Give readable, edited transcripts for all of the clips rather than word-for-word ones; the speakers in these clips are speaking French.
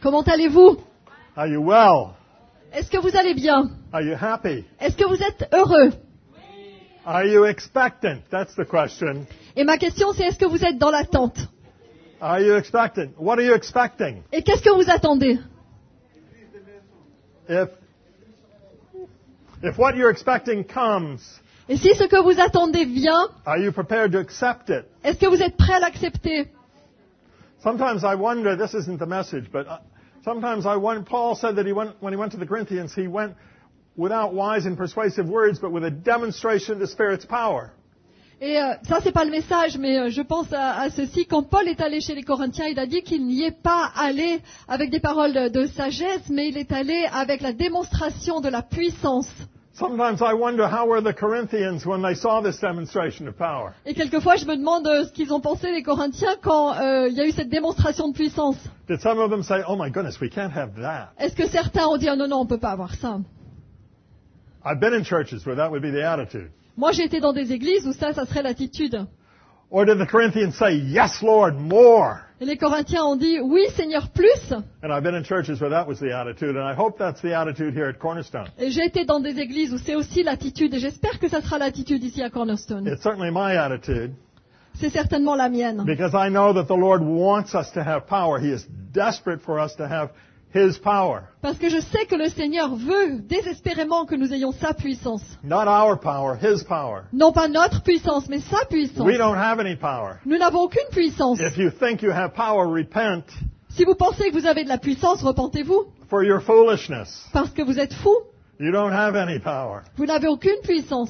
Comment allez-vous? Are you well? Est-ce que vous allez bien? Are you happy? Est-ce que vous êtes heureux? Are you expectant? That's the question. Et ma question c'est est-ce que vous êtes dans l'attente? Are you expectant? What are you expecting? Et qu'est-ce que vous attendez? If what you're expecting comes, Et si ce que vous attendez vient, are you prepared to accept it? est-ce que vous êtes prêt à l'accepter? Sometimes I wonder, this isn't the message, but sometimes I wonder, Paul said that when he went to the Corinthians, he went without wise and persuasive words, but with a demonstration of the Spirit's power. Et ça, c'est pas le message, mais je pense à ceci. Quand Paul est allé chez les Corinthiens, il a dit qu'il n'y est pas allé avec des paroles de sagesse, mais il est allé avec la démonstration de la puissance. Sometimes I wonder how were the Corinthians when they saw this demonstration of power. Et quelquefois, je me demande ce qu'ils ont pensé les Corinthiens quand il y a eu cette démonstration de puissance. Did some of them say, "Oh my goodness, we can't have that"? Est-ce que certains ont dit ah, non, on peut pas avoir ça? I've been in churches where that would be the attitude. Moi, j'ai été dans des églises où ça serait l'attitude. Or did the Corinthians say, "Yes, Lord, more"? Et les Corinthiens ont dit oui, Seigneur, plus. And I've been in churches where that was the attitude, and I hope that's the attitude here at Cornerstone. Et j'ai été dans des églises où c'est aussi l'attitude, et j'espère que ça sera l'attitude ici à Cornerstone. It's certainly my attitude, C'est certainement la mienne. because I know that the Lord wants us to have power. He is desperate for us to have His power. Parce que je sais que le Seigneur veut désespérément que nous ayons sa puissance. Not our power, His power. Non pas notre puissance, mais sa puissance. We don't have any power. Nous n'avons aucune puissance. If you think you have power, repent Si vous pensez que vous avez de la puissance, repentez-vous. for your foolishness. Parce que vous êtes fous. You don't have any power. Vous n'avez aucune puissance.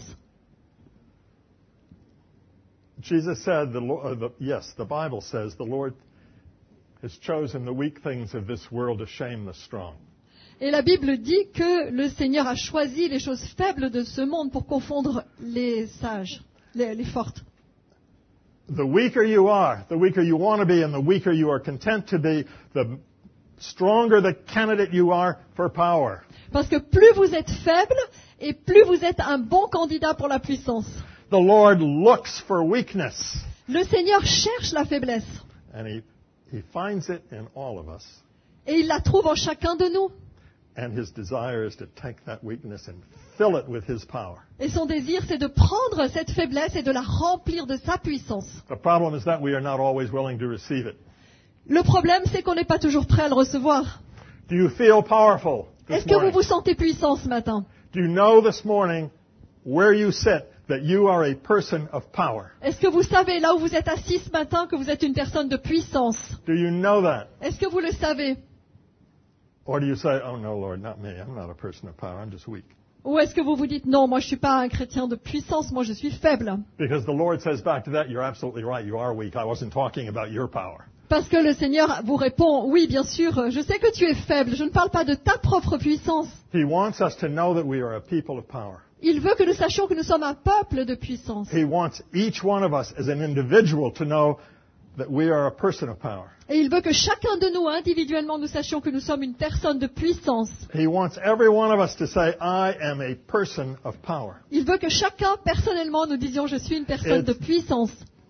Jesus said, the Bible says, the Lord has chosen the weak things of this world to shame the strong. Et la Bible dit que le Seigneur a choisi les choses faibles de ce monde pour confondre les sages, les fortes. The weaker you are, the weaker you want to be, and the weaker you are content to be, the stronger the candidate you are for power. Parce que plus vous êtes faible et plus vous êtes un bon candidat pour la puissance. The Lord looks for weakness, Le Seigneur cherche la faiblesse and He finds it in all of us. et il la trouve en chacun de nous. And His desire is to take that weakness and fill it with His power. Et son désir, c'est de prendre cette faiblesse et de la remplir de sa puissance. The problem is that we are not always willing to receive it. Le problème, c'est qu'on n'est pas toujours prêt à le recevoir. Do you feel powerful this Est-ce que vous morning? vous sentez puissant ce matin? Do you know this morning where you sit that you are a person of power? Est-ce que vous savez, là où vous êtes assis ce matin, que vous êtes une personne de puissance? Do you know that? Est-ce que vous le savez? Or do you say, "Oh no, Lord, not me. I'm not a person of power. I'm just weak"? Ou est-ce que vous vous dites, non, moi je ne suis pas un chrétien de puissance, moi je suis faible? Because the Lord says back to that, "You're absolutely right. You are weak. I wasn't talking about your power." Parce que le Seigneur vous répond, oui, bien sûr, je sais que tu es faible, je ne parle pas de ta propre puissance. He wants us to know that we are a people of power. Il veut que nous sachions que nous sommes un peuple de puissance. He wants each one of us as an individual to know that we are a person of power. Et il veut que chacun de nous, individuellement, nous sachions que nous sommes une personne de puissance. He wants every one of us to say, "I am a person of power." Il veut que chacun, personnellement, nous disions, je suis une personne de puissance.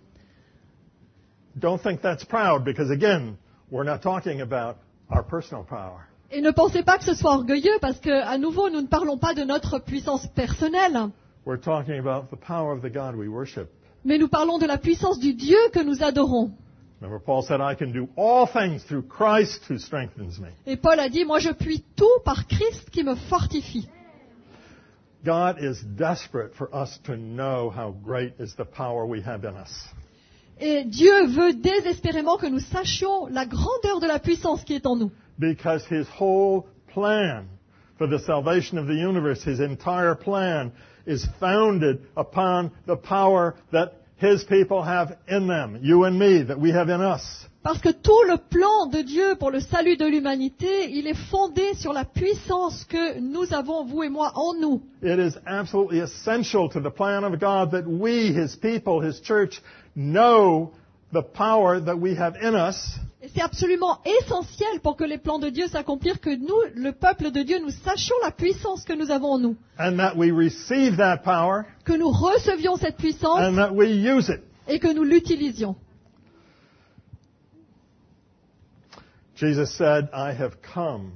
Don't think that's proud, because again, we're not talking about our personal power. Et ne pensez pas que ce soit orgueilleux, parce que, à nouveau, nous ne parlons pas de notre puissance personnelle, We're talking about the power of the God we worship. mais nous parlons de la puissance du Dieu que nous adorons. Remember, Paul said, "I can do all things through Christ who strengthens me." Et Paul a dit, moi je puis tout par Christ qui me fortifie. God is desperate for us to know how great is the power we have in us. Et Dieu veut désespérément que nous sachions la grandeur de la puissance qui est en nous. Because His whole plan for the salvation of the universe, His entire plan, is founded upon the power that His people have in them, you and me, that we have in us. Parce que tout le plan de Dieu pour le salut de l'humanité, il est fondé sur la puissance que nous avons, vous et moi, en nous. It is absolutely essential to the plan of God that we, His people, His church, know the power that we have in us. Et c'est absolument essentiel pour que les plans de Dieu s'accomplissent, que nous, le peuple de Dieu, nous sachions la puissance que nous avons en nous. And that we receive that power, Que nous recevions cette puissance and that we use it. et que nous l'utilisions. Jesus said, I have come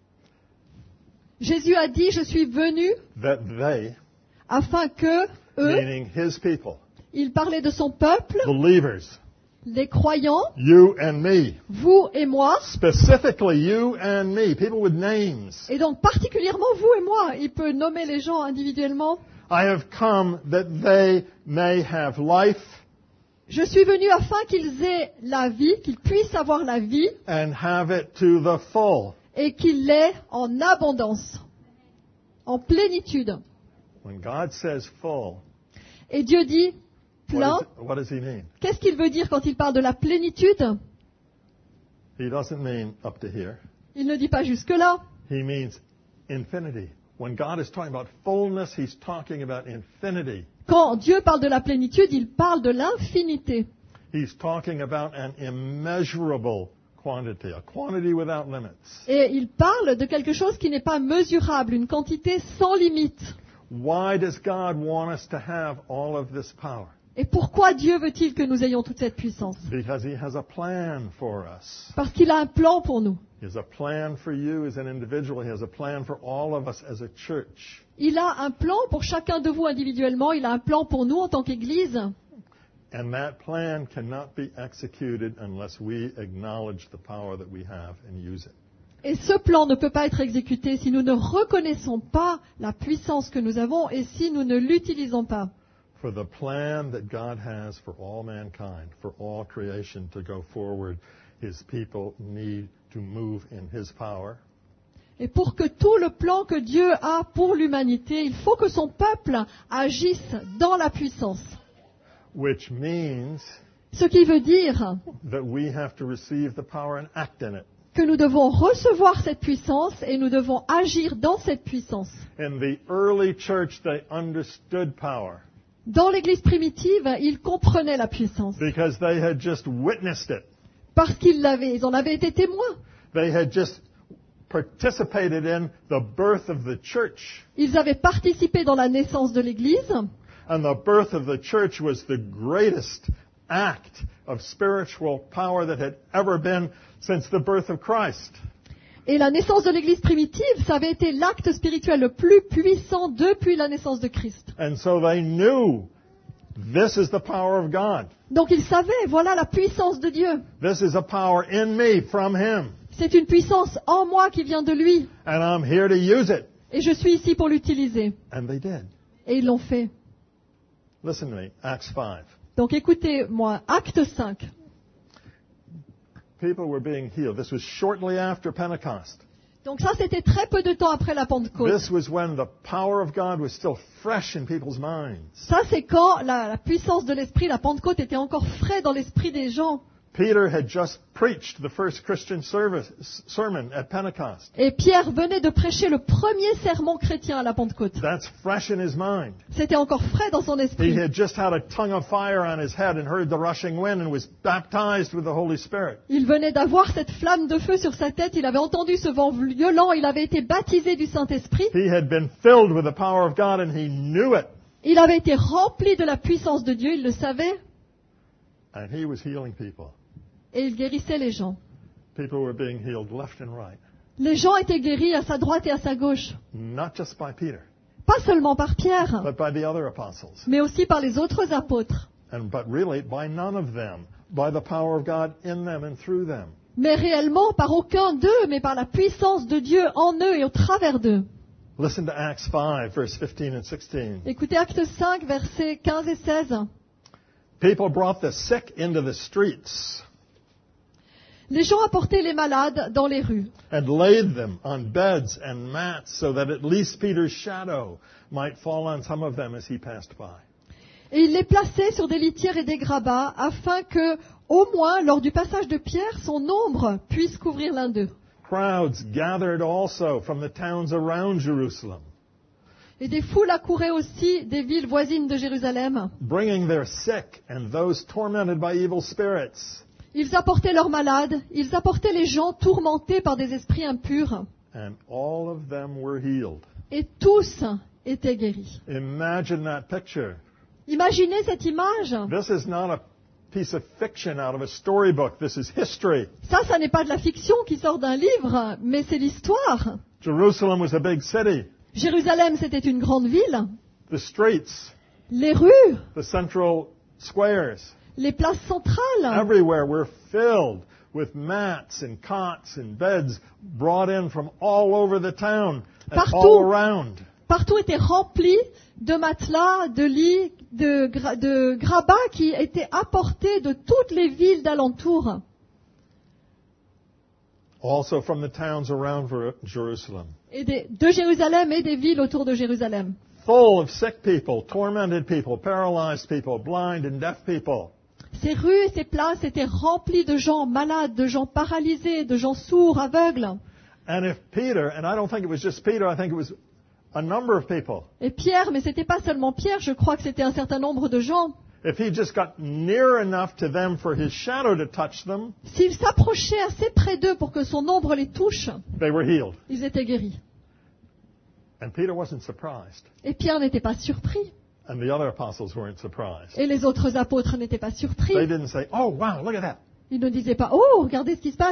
Jésus a dit, je suis venu that they, afin que eux, meaning his people, il parlait de son peuple, believers, les croyants, you and me, vous et moi, specifically you and me, people with names. et donc particulièrement vous et moi. Il peut nommer les gens individuellement. I have come that they may have life Je suis venu afin qu'ils aient la vie, qu'ils puissent avoir la vie and have it to the full. et qu'ils l'aient en abondance, en plénitude. When God says full, Et Dieu dit plein. what does he mean? Qu'est-ce qu'il veut dire quand il parle de la plénitude? He doesn't mean up to here. Il ne dit pas jusque-là. He means infinity. When God is talking about fullness, he's talking about infinity. Quand Dieu parle de la plénitude, il parle de l'infinité. He's talking about an immeasurable quantity, a quantity without limits. Et il parle de quelque chose qui n'est pas mesurable, une quantité sans limite. Why does God want us to have all of this power? Et pourquoi Dieu veut-il que nous ayons toute cette puissance? Because he has a plan for us. Parce qu'il a un plan pour nous. He has a plan for you as an individual. He has a plan for all of us as a church. Il a un plan pour chacun de vous individuellement. Il a un plan pour nous en tant qu'Église. And that plan cannot be executed unless we acknowledge the power that we have and use it. Et ce plan ne peut pas être exécuté si nous ne reconnaissons pas la puissance que nous avons et si nous ne l'utilisons pas. For the plan that God has for all mankind, for all creation to go forward, his people need to move in his power. Et pour que tout le plan que Dieu a pour l'humanité, il faut que son peuple agisse dans la puissance. Which means Ce qui veut dire that we have to receive the power and act in it. que nous devons recevoir cette puissance et nous devons agir dans cette puissance. In the early church, they understood power Dans l'Église primitive, ils comprenaient la puissance because they had just witnessed it. parce ils en avaient été témoins. They had just participated in the birth of the church. Ils avaient participé dans la naissance de l'Église. And the birth of the church was the greatest act of spiritual power that had ever been since the birth of Christ. Et la naissance de l'Église primitive, ça avait été l'acte spirituel le plus puissant depuis la naissance de Christ. And so they knew this is the power of God. Donc ils savaient, voilà la puissance de Dieu. This is a power in me from Him. C'est une puissance en moi qui vient de lui. And I'm here to use it. Et je suis ici pour l'utiliser. And they did. Et ils l'ont fait. Listen to me, Acts 5. Donc écoutez-moi, acte 5. People were being healed. This was shortly after Pentecost. Donc ça, c'était très peu de temps après la Pentecôte. This was when the power of God was still fresh in people's minds. Ça, c'est quand la puissance de l'Esprit, la Pentecôte, était encore frais dans l'esprit des gens. Peter had just preached the first Christian sermon at Pentecost. Et Pierre venait de prêcher le premier sermon chrétien à la Pentecôte. That's fresh in his mind. C'était encore frais dans son He esprit. had just had a tongue of fire on his head and heard the rushing wind and was baptized with the Holy Spirit. Il venait d'avoir cette flamme de feu sur sa tête, il avait entendu ce vent violent, il avait été baptisé du Saint-Esprit, He had been filled with the power of God and he knew it. il avait été rempli de la puissance de Dieu, il le savait, And he was healing people. et il guérissait les gens. People were being healed left and right. Les gens étaient guéris à sa droite et à sa gauche, Not just by Peter, pas seulement par Pierre, but by the other apostles. mais aussi par les autres apôtres. But really by none of them. By the power of God in them and through them. Mais réellement par aucun d'eux, mais par la puissance de Dieu en eux et au travers d'eux. Listen to Acts 5, verse 15 and 16. Écoutez Acte 5, versets 15 et 16. People brought the sick into the streets Les gens apportaient les malades dans les rues and laid them on beds and mats so that at least Peter's shadow might fall on some of them as he passed by. et ils les plaçaient sur des litières et des grabats afin que, au moins, lors du passage de Pierre, son ombre puisse couvrir l'un d'eux. Crowds gathered also from the towns around Jerusalem, Et des foules accouraient aussi des villes voisines de Jérusalem. bringing their sick and those tormented by evil spirits. Ils apportaient leurs malades, ils apportaient les gens tourmentés par des esprits impurs. And all of them were healed. Et tous étaient guéris. Imagine that picture. Imaginez cette image. This is not piece of fiction out of a storybook. This is history. Ça n'est pas de la fiction qui sort d'un livre, mais c'est l'histoire. Jerusalem was a big city. Jérusalem, c'était une grande ville. The streets, Les rues, the central squares, les places centrales, everywhere were filled with mats and cots and beds brought in from all over the town and Partout. all around. partout était rempli de matelas, de lits, de grabats qui étaient apportés de toutes les villes d'alentour. Also from the towns around Jerusalem. Et de Jérusalem et des villes autour de Jérusalem. Full of sick people, tormented people, paralyzed people, blind and deaf people. Ces rues et ces places étaient remplies de gens malades, de gens paralysés, de gens sourds, aveugles. And if Peter, and I don't think it was just Peter, I think it was a number of people. Et Pierre, mais c'était pas seulement Pierre, je crois que c'était un certain nombre de gens. If he just got near enough to them for his shadow to touch them, S'il s'approchait assez près d'eux pour que son ombre les touche, they were healed. ils étaient guéris. And Peter wasn't surprised. Et Pierre n'était pas surpris. And the other apostles weren't surprised. Et les autres apôtres n'étaient pas surpris. They didn't say, oh, wow, look at that. Ils ne disaient pas « Oh, regardez ce qui se passe !»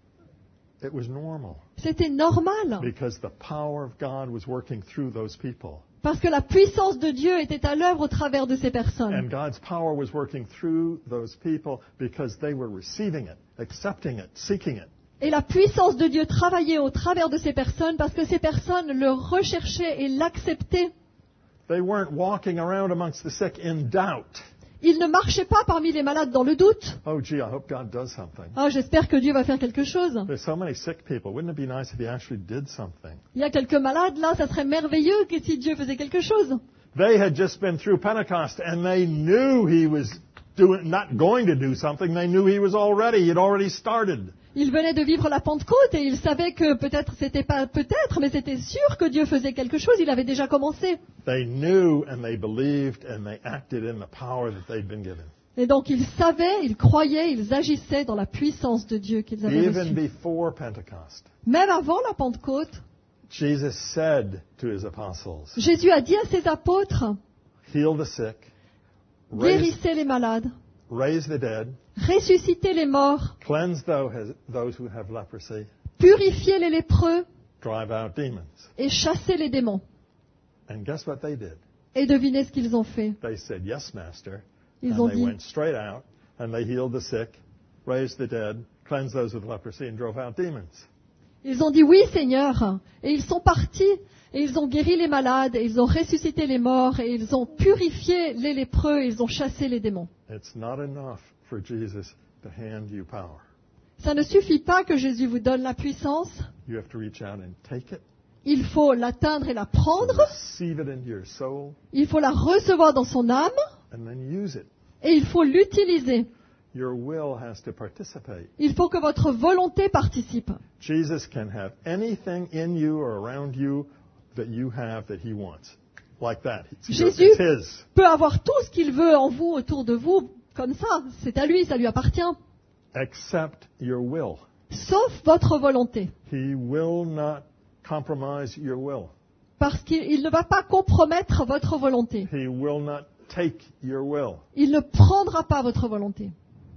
It was normal C'était normal. because the power of God was working through those people. Parce que la puissance de Dieu était à l'œuvre au travers de ces personnes. And God's power was working through those people because they were receiving it, accepting it, seeking it. Et la puissance de Dieu travaillait au travers de ces personnes parce que ces personnes le recherchaient et l'acceptaient. They weren't walking around amongst the sick in doubt. Ils ne marchaient pas parmi les malades dans le doute. Oh, gee, I hope God does something. Ah, j'espère que Dieu va faire quelque chose. There's so many sick people. Wouldn't it be nice if He actually did something? Il y a quelques malades là, ça serait merveilleux que si Dieu faisait quelque chose. They had just been through Pentecost and they knew He was not going to do something. They knew He was already. He had already started. Ils venaient de vivre la Pentecôte et ils savaient que mais c'était sûr que Dieu faisait quelque chose. Il avait déjà commencé. They knew and they believed and they acted in the power that they'd been given. Et donc ils savaient, ils croyaient, ils agissaient dans la puissance de Dieu qu'ils avaient Even reçue. before Pentecost, Même avant la Pentecôte, Jesus said to His apostles, Jésus a dit à ses apôtres, heal the sick, guérissez les malades, raise the dead, ressuscitez les morts, cleanse those who have leprosy, purifiez les lépreux drive out demons. et chassez les démons. And guess what they did? Et devinez ce qu'ils ont fait. They said, yes, Master. Ils And ont they dit, went straight out and they healed the sick, raised the dead, cleansed those with leprosy, and drove out demons. oui Seigneur. Et ils sont partis et ils ont guéri les malades et ils ont ressuscité les morts et ils ont purifié les lépreux et ils ont chassé les démons. It's not enough for Jesus to hand you power. Ça ne suffit pas que Jésus vous donne la puissance. You have to reach out and take it, Il faut l'atteindre et la prendre. receive it into your soul, Il faut la recevoir dans son âme and then use it. et il faut l'utiliser. Your will has to participate. Il faut que votre volonté participe. Jesus can have anything in you or around you that you have that He wants. Like that. Jésus It's His. peut avoir tout ce qu'il veut en vous, autour de vous, comme ça. C'est à lui, ça lui appartient. Accept your will. Sauf votre volonté. He will not compromise your will. Parce qu'il ne va pas compromettre votre volonté. He will not take your will. Il ne prendra pas votre volonté.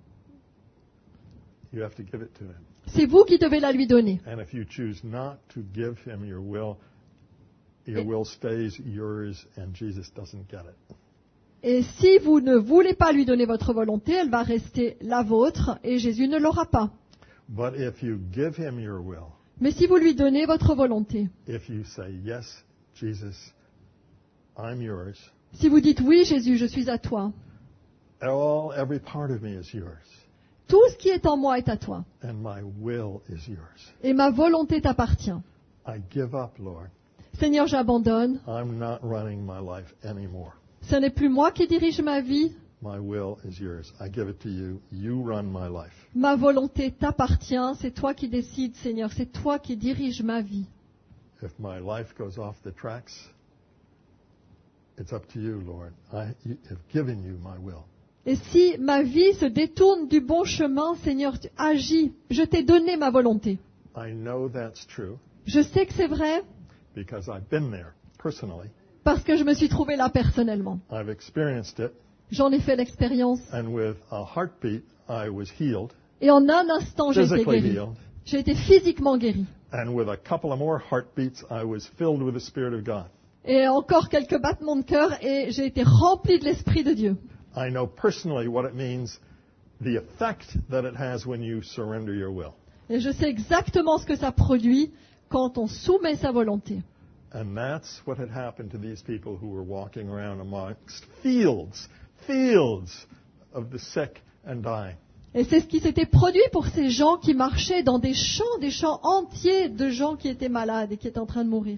You have to give it to Him. C'est vous qui devez la lui donner. And if you choose not to give Him your will stays yours and Jesus doesn't get it. Et si vous ne voulez pas lui donner votre volonté, elle va rester la vôtre et Jésus ne l'aura pas. But if you give Him your will, Mais si vous lui donnez votre volonté, if you say, yes, Jesus, I'm yours, si vous dites oui Jésus, je suis à toi, every part of me is yours, tout ce qui est en moi est à toi and my will is yours. et ma volonté t'appartient. I give up, Lord. Seigneur, j'abandonne. I'm not running my life anymore. Ce n'est plus moi qui dirige ma vie, My will is yours. I give it to you. You run my life. ma volonté t'appartient, c'est toi qui décides Seigneur, c'est toi qui diriges ma vie. If my life goes off the tracks, it's up to you, Lord. I have given you my will. Et si ma vie se détourne du bon chemin, Seigneur, tu agis, je t'ai donné ma volonté. I know that's true Je sais que c'est vrai because I've been there personally. parce que je me suis trouvée là personnellement. I've experienced it. J'en ai fait l'expérience. And with a heartbeat, I was healed, Et en un instant, j'ai été physically guéri. healed. J'ai été physiquement guéri. And with a couple of more heartbeats, I was filled with the Spirit of God. Et encore quelques battements de cœur et j'ai été rempli de l'Esprit de Dieu. I know personally what it means, the effect that it has when you surrender your will. Et je sais exactement ce que ça produit quand on soumet sa volonté. And that's what had happened to these people who were walking around amongst fields of the sick and dying. Et c'est ce qui s'était produit pour ces gens qui marchaient dans des champs entiers de gens qui étaient malades et qui étaient en train de mourir.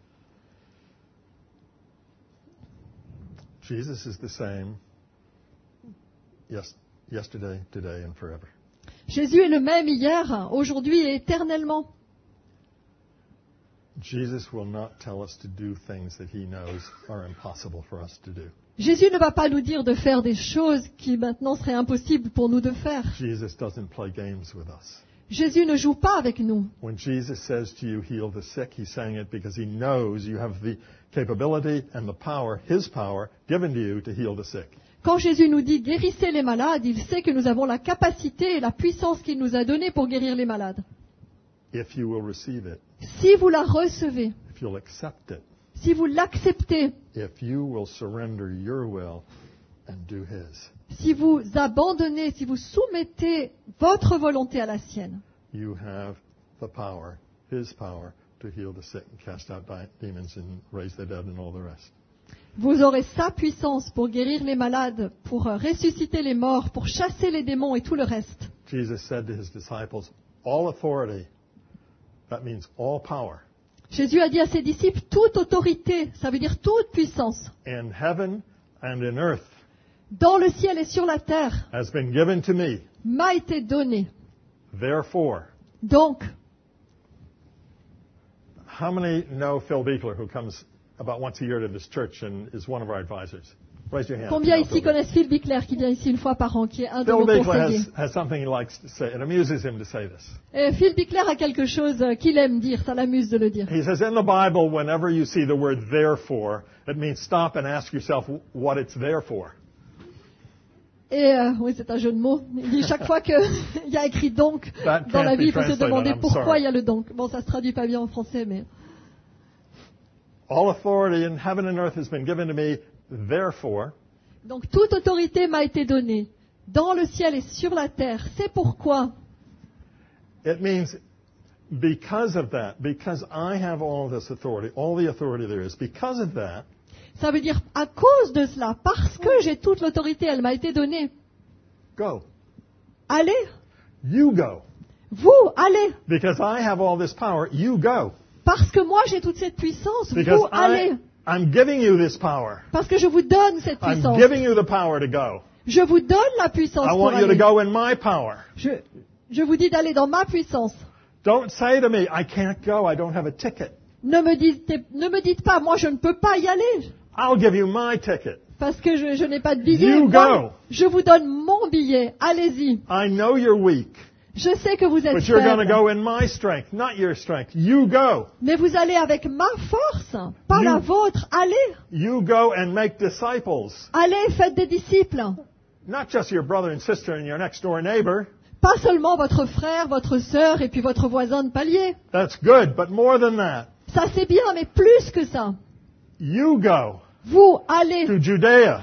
Jesus is the same yesterday, today, and forever. Jésus est le même hier, aujourd'hui et éternellement. Jesus will not tell us to do things that he knows are impossible for us to do. Jésus ne va pas nous dire de faire des choses qui maintenant seraient impossibles pour nous de faire. Jesus doesn't play games with us. Jésus ne joue pas avec nous. When Jesus says to you, heal the sick, he's saying it because he knows you have the capability and the power, his power, given to you to heal the sick. Quand Jésus nous dit guérissez les malades, il sait que nous avons la capacité et la puissance qu'il nous a donnée pour guérir les malades. If you will receive it, Si vous la recevez, if you'll accept it, si vous l'acceptez, if you will surrender your will and do his, si vous abandonnez, si vous soumettez votre volonté à la sienne, you have the power, his power, to heal the sick and cast out demons and raise the dead and all the rest. vous aurez sa puissance pour guérir les malades, pour ressusciter les morts, pour chasser les démons et tout le reste. Jesus said to his disciples, all authority, that means all power, Jésus a dit à ses disciples, toute autorité, ça veut dire toute puissance, in heaven and in earth dans le ciel et sur la terre, has been given to me. m'a été donnée. Therefore, Donc, how many know Phil Beekler, who comes about once a year to this church and is one of our advisors? Raise your hand. combien You know ici Phil connaissent Phil Bickler qui vient ici une fois par an, qui est un de Phil nos Beekler conseillers? has something he likes to say. It amuses him to say this. Et Phil Bickler a quelque chose qu'il aime dire, ça l'amuse de le dire. He says, in the Bible, whenever you see the word therefore, it means stop and ask yourself what it's there for. Et oui, c'est un jeu de mots. Il dit chaque fois qu'il y a écrit donc That dans la can't be vie, il faut se translated, demander I'm pourquoi sorry. il y a le donc. Bon, ça se traduit pas bien en français, mais All authority in heaven and earth has been given to me. Therefore, donc toute autorité m'a été donnée dans le ciel et sur la terre. C'est pourquoi. it means because of that, because I have all this authority, all the authority there is, because of that, Ça veut dire à cause de cela, parce que j'ai toute l'autorité, elle m'a été donnée. go. Allez, You go. vous, allez. Because I have all this power, you go. Parce que moi j'ai toute cette puissance, Because vous, allez. I'm giving you this power. Parce que je vous donne cette I'm puissance. giving you the power to go. Je vous donne la puissance I pour want you to aller. go in my power. Je vous dis d'aller dans ma puissance. Don't say to me, I can't go, I don't have a ticket. Ne me dites pas, moi je ne peux pas y aller, I'll give you my ticket. parce que je n'ai pas de billet. You Moi, go. je vous donne mon billet, allez-y. I know you're weak, Je sais que vous êtes but you're going to faible, go in my strength, not your strength. You go. mais vous allez avec ma force, pas la vôtre. Allez, You go and make disciples. allez, faites des disciples. Not just your brother and sister and your next door neighbor. Pas seulement votre frère, votre sœur et puis votre voisin de palier. That's good, but more than that. Ça c'est bien, mais plus que ça. You go Vous allez to Judea.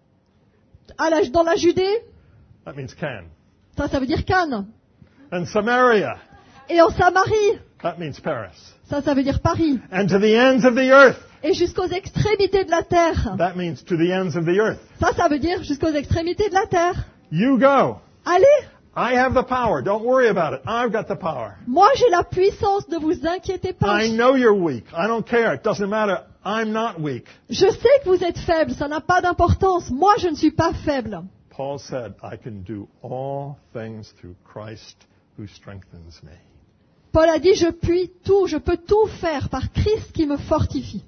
dans la Judée, That means Can. ça veut dire Cannes. And Samaria. Et en Samarie, That means Paris. ça veut dire Paris. And to the ends of the earth. Et jusqu'aux extrémités de la terre. That means to the ends of the earth. Ça veut dire jusqu'aux extrémités de la terre. You go. Allez, I have the power. Don't worry about it. I've got the power. moi j'ai la puissance, ne vous inquiétez pas. I know you're weak. I don't care. It doesn't matter. I'm not weak. Je sais que vous êtes faible, ça n'a pas d'importance. Moi je ne suis pas faible. Paul said, I can do all things through Christ who strengthens me. Paul a dit, je peux tout faire par Christ qui me fortifie.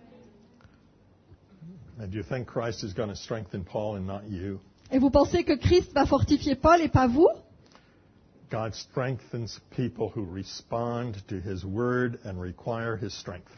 And do you think Christ is going to strengthen Paul and not you? Et vous pensez que Christ va fortifier Paul et pas vous? God strengthens people who respond to his word and require his strength.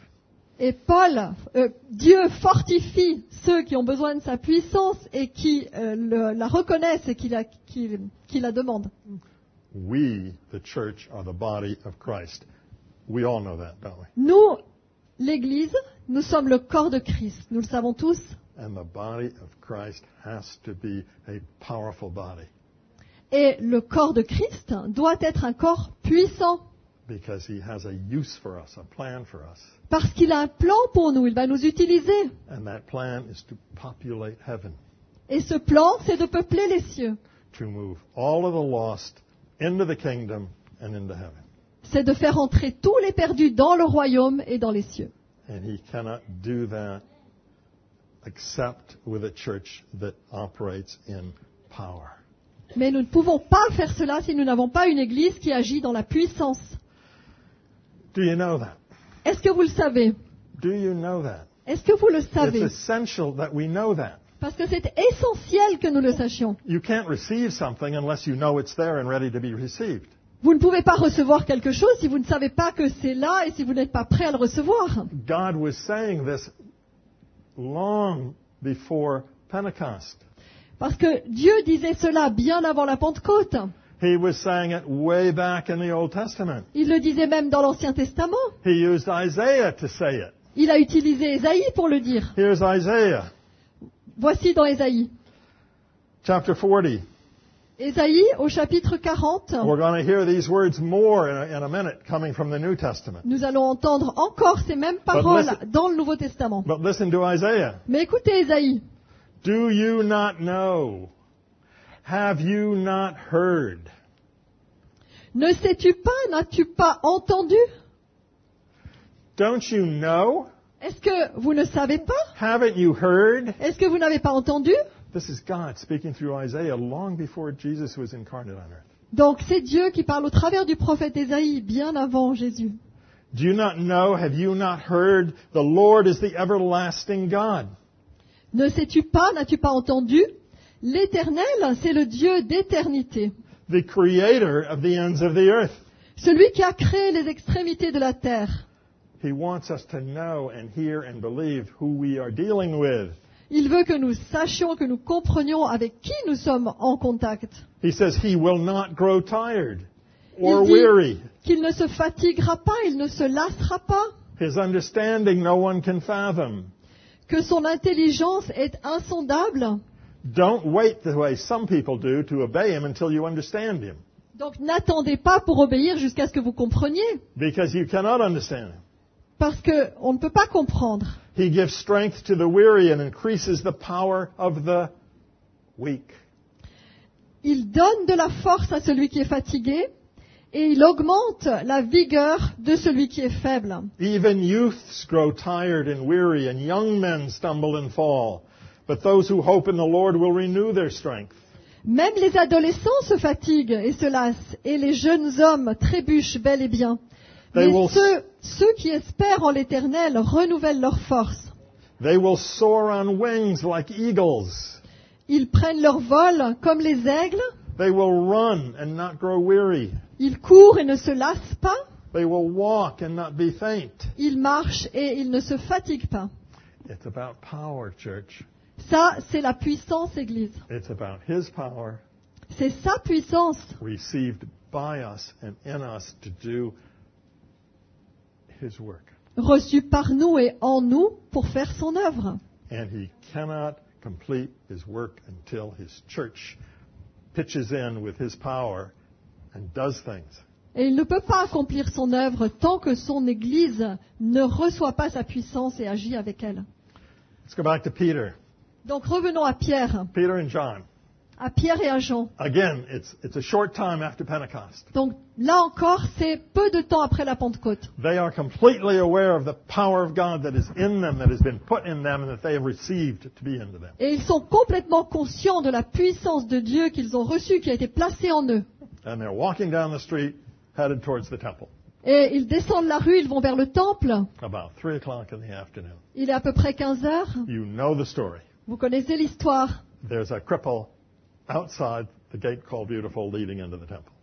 Et Dieu fortifie ceux qui ont besoin de sa puissance et qui la reconnaissent et qui la demandent. We, the church, are the body of Christ. We all know that, don't we? Nous, l'Église, nous sommes le corps de Christ. Nous le savons tous. And the body of Christ has to be a powerful body. Et le corps de Christ doit être un corps puissant. Because he has a use for us, a plan for us. Parce qu'il a un plan pour nous. Il va nous utiliser. And that plan is to populate heaven. Et ce plan, c'est de peupler les cieux. To move all of the lost into the kingdom and into heaven. C'est de faire entrer tous les perdus dans le royaume et dans les cieux. And he cannot do that except with a church that operates in power. Mais nous ne pouvons pas faire cela si nous n'avons pas une Église qui agit dans la puissance. Do you know that? Est-ce que vous le savez? Do you know that? Est-ce que vous le It's savez? essential that we know that. Parce que c'est essentiel que nous le sachions. You can't receive something unless you know it's there and ready to be received. Vous ne pouvez pas recevoir quelque chose si vous ne savez pas que c'est là et si vous n'êtes pas prêt à le recevoir. God was saying this long before Pentecost. Parce que Dieu disait cela bien avant la Pentecôte. He was saying it way back in the Old Testament. Il le disait même dans l'Ancien Testament. He used Isaiah to say it. Il a utilisé Ésaïe pour le dire. Here's Isaiah, Voici dans Ésaïe. chapter 40. Ésaïe au chapitre 40. We're going to hear these words more in a minute coming from the New Testament. Nous allons entendre encore ces mêmes paroles dans le Nouveau Testament. But listen to Isaiah. Mais écoutez Ésaïe. Do you not know? Have you not heard? Ne sais-tu pas, n'as-tu pas entendu? Don't you know? Est-ce que vous ne savez pas? Haven't you heard? Est-ce que vous n'avez pas entendu? This is God speaking through Isaiah long before Jesus was incarnate on earth. Donc c'est Dieu qui parle au travers du prophète Ésaïe bien avant Jésus. Do you not know? Have you not heard? The Lord is the everlasting God. Ne sais-tu pas, n'as-tu pas entendu? L'Éternel, c'est le Dieu d'éternité. The creator of the ends of the earth. Celui qui a créé les extrémités de la terre. He wants us to know and hear and believe who we are dealing with. Il veut que nous sachions, que nous comprenions avec qui nous sommes en contact. He says he will not grow tired or Il dit weary. qu'il ne se fatiguera pas, il ne se lassera pas, His understanding no one can fathom. que son intelligence est insondable. Don't wait the way some people do to obey him until you understand him. Donc n'attendez pas pour obéir jusqu'à ce que vous compreniez, Because you cannot understand him. parce qu'on ne peut pas comprendre. He gives strength to the weary and increases the power of the weak. Il donne de la force à celui qui est fatigué et il augmente la vigueur de celui qui est faible. Even youths grow tired and weary, and young men stumble and fall. But those who hope in the Lord will renew their strength. Même les adolescents se fatiguent et se lassent, et les jeunes hommes trébuchent bel et bien. Mais ceux qui espèrent en l'Éternel renouvellent leur force. They will soar on wings like eagles. Ils prennent leur vol comme les aigles. They will run and not grow weary. Ils courent et ne se lassent pas. They will walk and not be faint. Ils marchent et ils ne se fatiguent pas. It's about power, church. Ça, c'est la puissance, Église. It's about His power C'est sa puissance received by us and in us to do His work. reçue par nous et en nous pour faire son œuvre. And He cannot complete His work until His church pitches in with His power and does things. Et il ne peut pas accomplir son œuvre tant que son Église ne reçoit pas sa puissance et agit avec elle. Let's go back to Peter. Donc revenons à Pierre, Peter and John. à Pierre et à Jean. Again, it's a short time after Pentecost. Donc là encore, c'est peu de temps après la Pentecôte. They are completely aware of the power of God that is in them, that has been put in them, and that they have received to be into them. Et ils sont complètement conscients de la puissance de Dieu qu'ils ont reçue, qui a été placée en eux. And they're walking down the street, headed towards the temple. Et ils descendent la rue, ils vont vers le temple. About 3 o'clock in the afternoon. Il est à peu près 15 heures. You know the story. Vous connaissez l'histoire. There's a cripple outside the gate called Beautiful leading into the temple.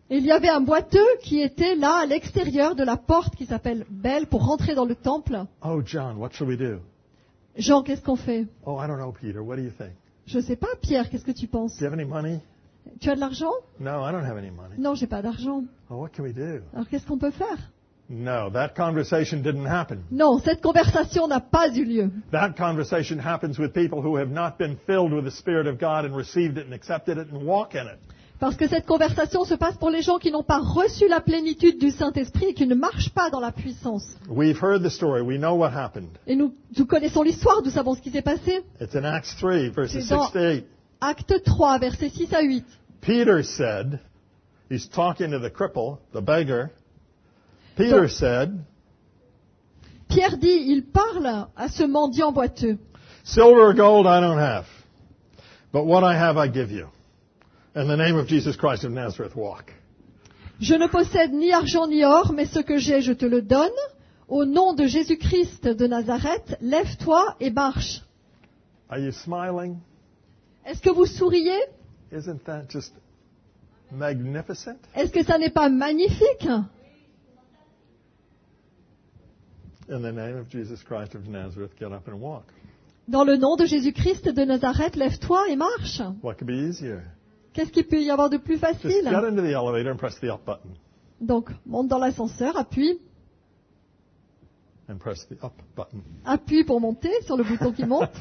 Et il y avait un boiteux qui était là à l'extérieur de la porte qui s'appelle Belle pour rentrer dans le temple. Oh, John, what shall we do? Jean, qu'est-ce qu'on fait? Oh, I don't know, Peter. What do you think? Je sais pas, Pierre, qu'est-ce que tu penses? Do you have any money? Tu as de l'argent? No, I don't have any money. Non, j'ai pas d'argent. Oh, what can we do? Alors qu'est-ce qu'on peut faire? No, that conversation didn't happen. Non, cette conversation n'a pas eu lieu. That conversation happens with people who have not been filled with the Spirit of God and received it and accepted it and walk in it. Parce que cette conversation se passe pour les gens qui n'ont pas reçu la plénitude du Saint-Esprit et qui ne marchent pas dans la puissance. We've heard the story. We know what happened. Et nous connaissons l'histoire, nous savons ce qui s'est passé. It's in Acts 3, verses C'est 6 dans to 8. Acte 3, versets 6 à 8. Peter said, he's talking to the cripple, the beggar. Peter said, Pierre dit, il parle à ce mendiant boiteux. Silver or gold I don't have, but what I have I give you. In the name of Jesus Christ of Nazareth, walk. Je ne possède ni argent ni or, mais ce que j'ai, je te le donne. Au nom de Jésus-Christ de Nazareth, lève-toi et marche. Are you smiling? Est-ce que vous souriez? Isn't that just magnificent? Est-ce que ça n'est pas magnifique? In the name of Jesus Christ of Nazareth, get up and walk. Dans le nom de Jésus-Christ de Nazareth, lève-toi et marche. What could be easier? Qu'est-ce qu'il peut y avoir de plus Just facile? get into the elevator and press the up button. Donc, monte dans l'ascenseur, appuie And press the up button. pour monter sur le bouton qui monte.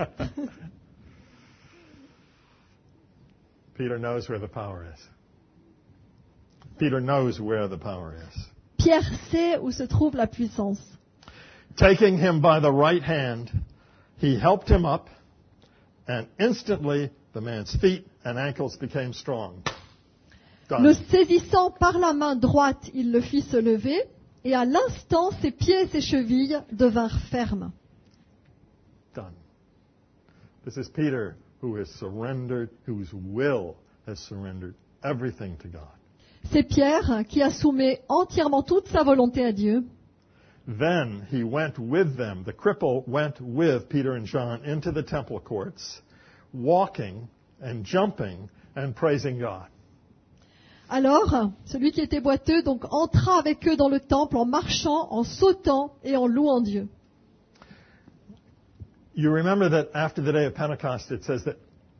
Peter knows where the power is. Peter knows where the power is. Pierre sait où se trouve la puissance. Taking him by the right hand, he helped him up, and instantly the man's feet and ankles became strong. Done. Le saisissant par la main droite, il le fit se lever, et à l'instant, ses pieds et ses chevilles devinrent fermes. Done. This is Peter who has surrendered, whose will has surrendered everything to God. C'est Pierre qui a soumis entièrement toute sa volonté à Dieu. Then he went with them. The cripple went with Peter and John into the temple courts, walking and jumping and praising God. Alors, celui qui était boiteux donc entra avec eux dans le temple en marchant, en sautant et en louant Dieu. You remember that after the day of Pentecost, it says that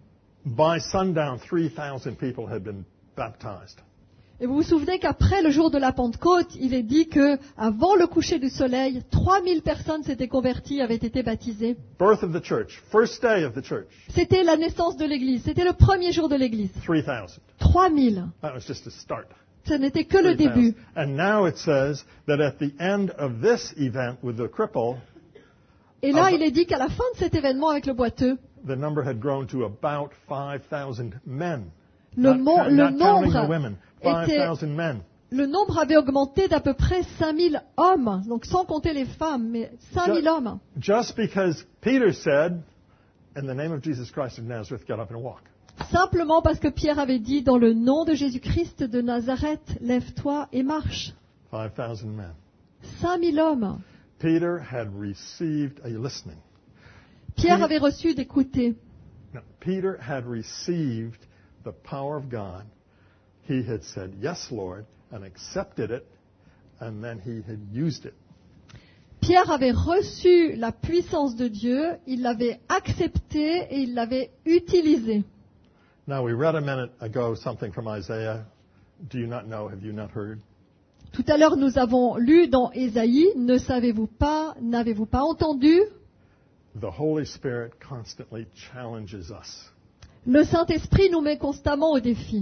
by sundown, 3,000 people had been baptized. Et vous vous souvenez qu'après le jour de la Pentecôte, il est dit que avant le coucher du soleil, 3000 personnes s'étaient converties, avaient été baptisées. Birth of the church, first day of the church, C'était la naissance de l'Église, c'était le premier jour de l'Église. 3,000. 3000. That was just a start. Ce n'était que le 3,000. début. And now it says that at the end of this event with the cripple, Et là, il est dit qu'à la fin de cet événement avec le boiteux, the number had grown to about 5,000 men. le Not counting the nombre women, était 5,000 men. Le nombre avait augmenté d'à peu près 5000 hommes, donc sans compter les femmes, mais 5000 hommes. Just because Peter said, in the name of Jesus Christ of Nazareth, get up and walk. Simplement parce que Pierre avait dit, dans le nom de Jésus-Christ de Nazareth, lève-toi et marche. 5,000 men. 5000 hommes. Peter had received, are you listening? Pierre avait reçu d'écouter. No, Peter had received the power of God. He had said, yes, Lord, and accepted it, and then he had used it. Pierre avait reçu la puissance de Dieu, il l'avait acceptée et il l'avait utilisée. Now, we read a minute ago something from Isaiah. Do you not know? Have you not heard? Tout à l'heure, nous avons lu dans Ésaïe, ne savez-vous pas, n'avez-vous pas entendu? The Holy Spirit constantly challenges us. Le Saint-Esprit nous met constamment au défi.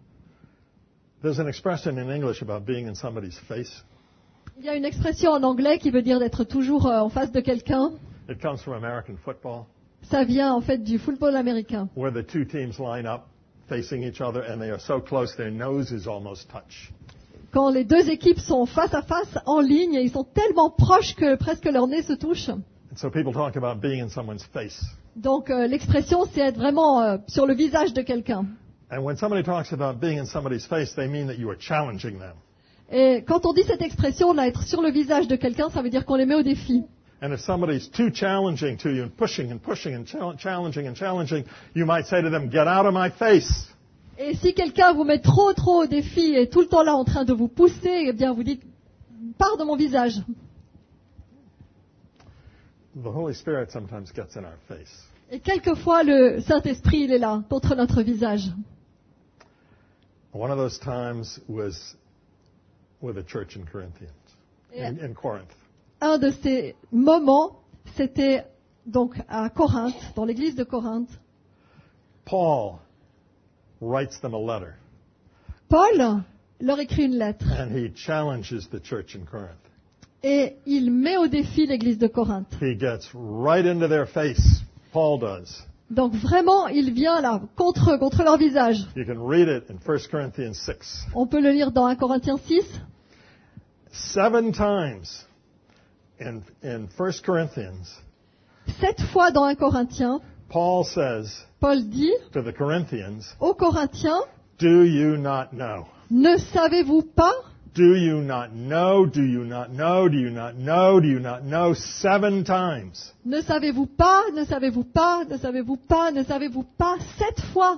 There's an expression in English about being in somebody's face. Il y a une expression en anglais qui veut dire d'être toujours en face de quelqu'un. It comes from American football, Ça vient en fait du football américain. where the two teams line up facing each other, and they are so close their noses almost touch. Quand les deux équipes sont face à face en ligne, et ils sont tellement proches que presque leur nez se touche. And so people talk about being in someone's face. Donc l'expression, c'est être vraiment sur le visage de quelqu'un. And when somebody talks about being in somebody's face, they mean that you are challenging them. Et quand on dit cette expression, là, être sur le visage de quelqu'un, ça veut dire qu'on les met au défi. And if somebody's too challenging to you and pushing and challenging, you might say to them, get out of my face. Et si quelqu'un vous met trop au défi et tout le temps là en train de vous pousser, eh bien vous dites, pars de mon visage. The Holy Spirit sometimes gets in our face. Et quelquefois le Saint-Esprit, il est là, contre notre visage. One of those times was with a church in Corinthians, in Corinth. Un de ces moments, c'était donc à Corinthe, dans l'église de Corinthe. Paul writes them a letter, Paul leur écrit une lettre and he challenges the church in Corinth. et il met au défi l'église de Corinthe. He gets right into their face, Paul does. Donc vraiment, il vient là, contre leur visage. You can read it in 1 Corinthians 6. On peut le lire dans 1 Corinthiens 6. 7 times in 1 Corinthians, 7 fois dans 1 Corinthiens, Paul says Paul dit to the Corinthians, aux Corinthiens, do you not know? ne savez-vous pas? Do you not know? Do you not know? Do you not know? Do you not know? 7 times. Ne savez-vous pas? Ne savez-vous pas? Ne savez-vous pas? Ne savez-vous pas? 7 fois.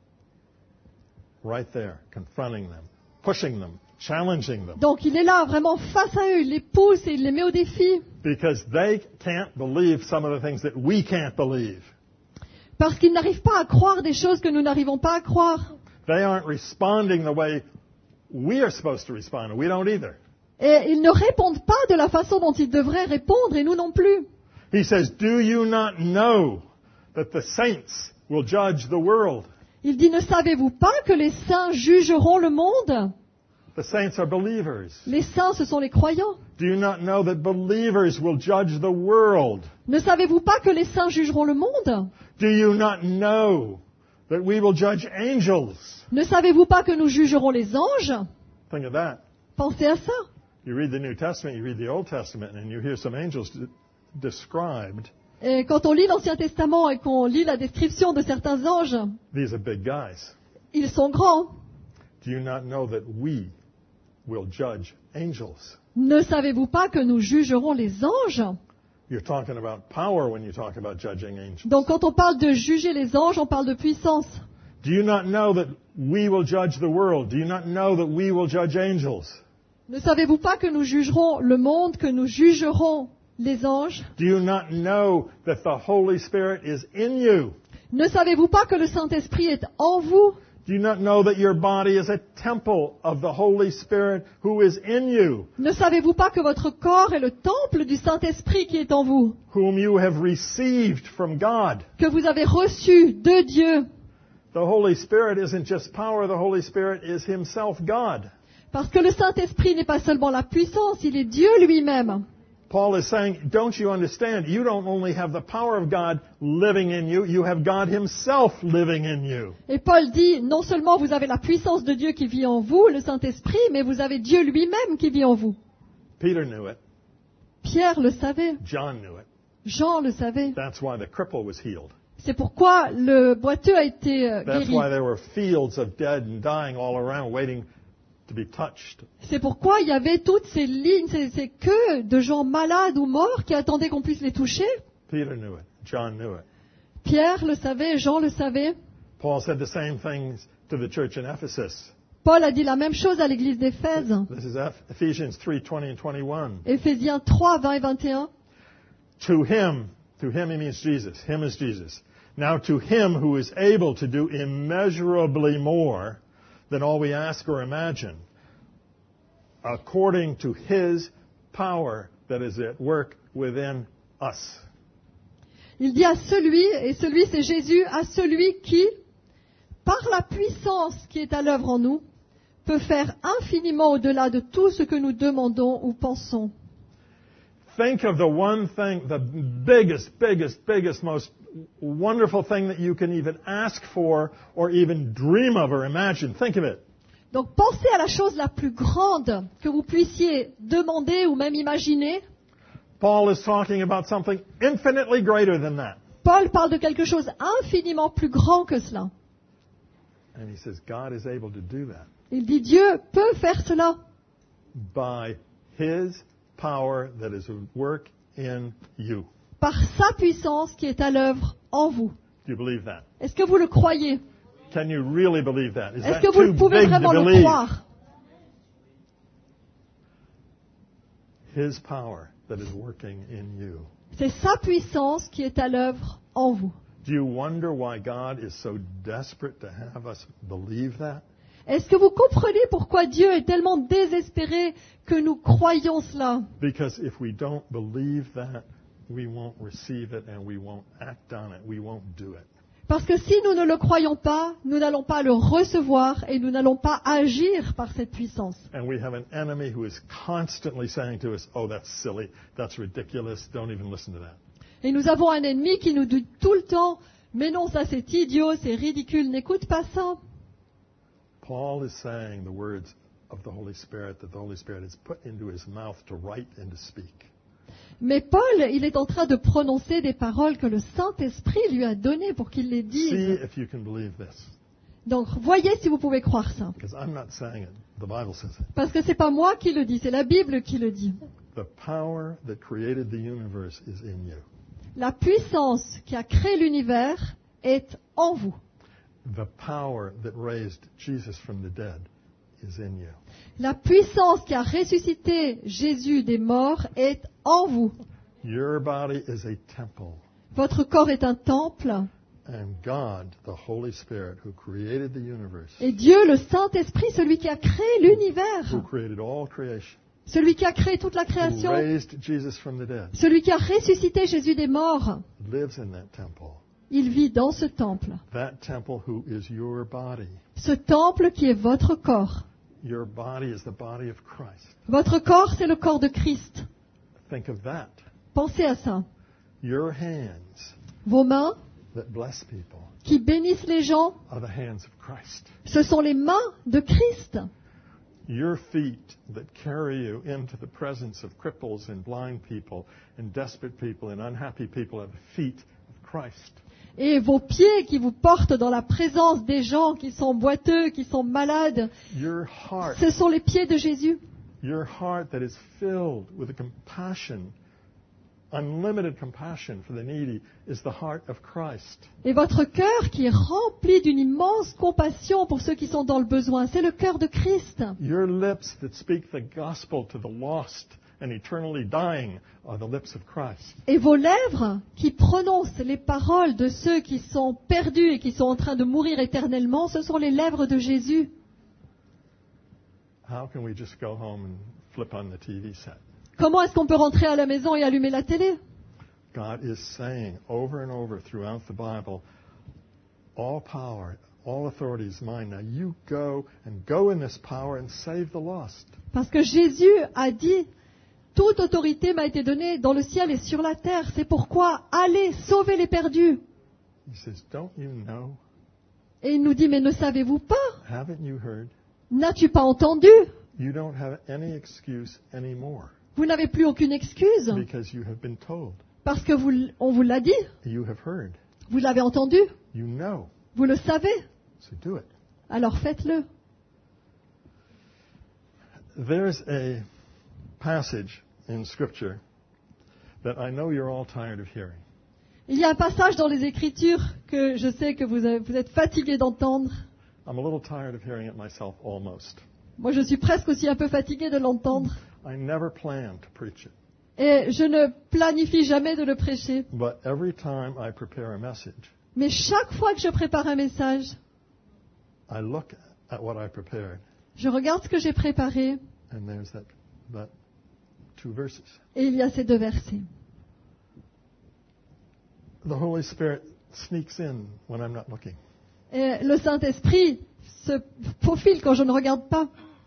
Right there, confronting them, pushing them, challenging them. Donc il est là, vraiment face à eux, il les pousse et il les met au défi. Because they can't believe some of the things that we can't believe. Parce qu'ils n'arrivent pas à croire des choses que nous n'arrivons pas à croire. They aren't responding the way we are supposed to respond. We don't either. Et ils ne répondent pas de la façon dont ils devraient répondre, et nous non plus. He says, do you not know that the saints will judge the world? Il dit, ne savez-vous pas que les saints jugeront le monde? The saints are believers. Les saints, ce sont les croyants. Do you not know that believers will judge the world? Ne savez-vous pas que les saints jugeront le monde? Do you not know that we will judge angels? Ne savez-vous pas que nous jugerons les anges? Think of that. Pensez à ça. You read the New Testament, you read the Old Testament, and you hear some angels described. Et quand on lit l'Ancien Testament et qu'on lit la description de certains anges, These are big guys. ils sont grands. Do you not know that we will judge angels? Ne savez-vous pas que nous jugerons les anges? You're talking about power when you talk about judging angels. Donc quand on parle de juger les anges, on parle de puissance. Do you not know that we will judge the world? Do you not know that we will judge angels? Ne savez-vous pas que nous jugerons le monde, que nous jugerons les anges? Do you not know that the Holy Spirit is in you? Ne savez-vous pas que le Saint-Esprit est en vous? Do you not know that your body is a temple of the Holy Spirit who is in you, Ne savez-vous pas que votre corps est le temple du Saint-Esprit qui est en vous, whom you have received from God? que vous avez reçu de Dieu? The Holy Spirit isn't just power, the Holy Spirit is Himself God. Parce que le Saint-Esprit n'est pas seulement la puissance, il est Dieu lui-même. Paul is saying, don't you understand? You don't only have the power of God living in you, you have God Himself living in you. Et Paul dit, non seulement vous avez la puissance de Dieu qui vit en vous, le Saint-Esprit, mais vous avez Dieu lui-même qui vit en vous. Peter knew it. Pierre le savait, John knew it. Jean le savait. That's why the cripple was healed. C'est pourquoi le boiteux a été That's guéri. why there were fields of dead and dying all around waiting to be touched. C'est pourquoi il y avait toutes ces lignes, ces queues de gens malades ou morts qui attendaient qu'on puisse les toucher. Peter knew it. John knew it. Pierre le savait, Jean le savait. Paul said the same things to the church in Ephesus. Paul a dit la même chose à l'église d'Éphèse. This is Ephesians 3:20 and 21. Éphésiens 3, 20 et 21. To him he means Jesus. Him is Jesus. Now to him who is able to do immeasurably more than all we ask or imagine, according to his power that is at work within us. Il dit à celui, et celui c'est Jésus, à celui qui, par la puissance qui est à l'œuvre en nous, peut faire infiniment au-delà de tout ce que nous demandons ou pensons. Think of the one thing, the biggest, most wonderful thing that you can even ask for or even dream of or imagine. Think of it. Donc pensez à la chose la plus grande que vous puissiez demander ou même imaginer. Paul is talking about something infinitely greater than that. Paul parle de quelque chose infiniment plus grand que cela. And he says God is able to do that Il dit Dieu peut faire cela by his power that is at work in you. par sa puissance qui est à l'œuvre en vous. Do you believe that? Est-ce que vous le croyez? Can you really believe that? Is Est-ce that que vous too pouvez big to vraiment le believe? croire? His power that is working in you. C'est sa puissance qui est à l'œuvre en vous. Do you wonder why God is so desperate to have us believe that? Est-ce que vous comprenez pourquoi Dieu est tellement désespéré que nous croyons cela? Because if we don't believe that, we won't receive it and we won't act on it. We won't do it. Parce que si nous ne le croyons pas, nous n'allons pas le recevoir et nous n'allons pas agir par cette puissance. And we have an enemy who is constantly saying to us, oh, that's silly, that's ridiculous, don't even listen to that. Et nous avons un ennemi qui nous dit tout le temps, mais non, ça c'est idiot, c'est ridicule, n'écoute pas ça. Paul is saying the words of the Holy Spirit that the Holy Spirit has put into his mouth to write and to speak. Mais Paul, il est en train de prononcer des paroles que le Saint-Esprit lui a données pour qu'il les See dise. if you can believe this. Donc voyez si vous pouvez croire ça. Because I'm not saying it. The Bible says it. Parce que c'est pas moi qui le dis, c'est la Bible qui le dit. The power that created the universe is in you. La puissance qui a créé l'univers est en vous. The power that raised Jesus from the dead is in you. La puissance qui a ressuscité Jésus des morts est en vous. Your body is a temple. Votre corps est un temple And God, the Holy Spirit, who created the universe, et Dieu, le Saint-Esprit, celui qui a créé who l'univers, created all creation, celui qui a créé toute la who création, raised Jesus from the dead, celui qui a ressuscité Jésus des morts, lives in that temple. il vit dans ce temple. That temple who is your body. Ce temple qui est votre corps. Your body is the body of Christ. Votre corps, c'est le corps de Christ. Think of that. Pensez à ça. Your hands Vos mains that bless people qui bénissent les gens, are the hands of Christ. ce sont les mains de Christ. Your feet that carry you into the presence of cripples and blind people and desperate people and unhappy people are the feet of Christ. Et vos pieds qui vous portent dans la présence des gens qui sont boiteux, qui sont malades, Your heart, ce sont les pieds de Jésus. your heart that is filled with a compassion, unlimited compassion for the needy, is the heart of Christ. Et votre cœur qui est rempli d'une immense compassion pour ceux qui sont dans le besoin, c'est le cœur de Christ. Your lips that speak the gospel to the lost and eternally dying are the lips of Christ. Et vos lèvres qui prononcent les paroles de ceux qui sont perdus et qui sont en train de mourir éternellement, ce sont les lèvres de Jésus. How can we just go home and flip on the TV set? Comment est-ce qu'on peut rentrer à la maison et allumer la télé? God is saying over and over throughout the Bible, all power, all authority is mine. Now you go in this power and save the lost. Parce que Jésus a dit, toute autorité m'a été donnée dans le ciel et sur la terre. C'est pourquoi allez sauver les perdus. He says, don't you know? Et il nous dit, mais ne savez-vous pas? Haven't you heard? N'as-tu pas entendu? You don't have any excuse anymore Vous n'avez plus aucune excuse because you have been told. parce que on vous l'a dit, You have heard. vous l'avez entendu, You know. vous le savez, So do it. alors faites-le. There's a passage in Scripture that I know you're all tired of hearing. Il y a un passage dans les Écritures que je sais que vous êtes fatigués d'entendre. I'm a little tired of hearing it myself almost. Moi, je suis presque aussi un peu fatiguée de l'entendre. I never plan to preach it. Et je ne planifie jamais de le prêcher. But every time I prepare a message, Mais chaque fois que je prépare un message, I look at what I prepared, je regarde ce que j'ai préparé and there's that two verses. et il y a ces deux versets. The Holy Spirit sneaks in when I'm not looking. Et le Saint-Esprit se faufile quand je ne regarde pas.